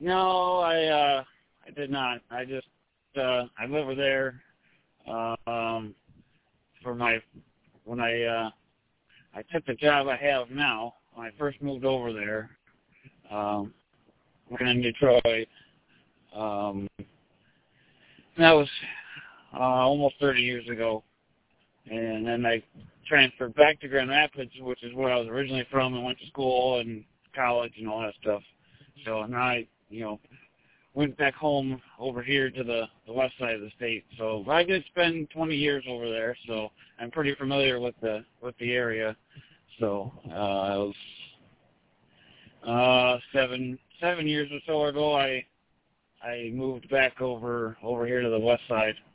No, I did not. I just I live over there for my when I took the job I have now. When I first moved over there, we're in Detroit. That was almost 30 years ago, and then I transferred back to Grand Rapids, which is where I was originally from, and went to school and college and all that stuff. So now I, went back home over here to the west side of the state. So I did spend 20 years over there, so I'm pretty familiar with the area. So it was 7 years or so ago I moved back over here to the west side.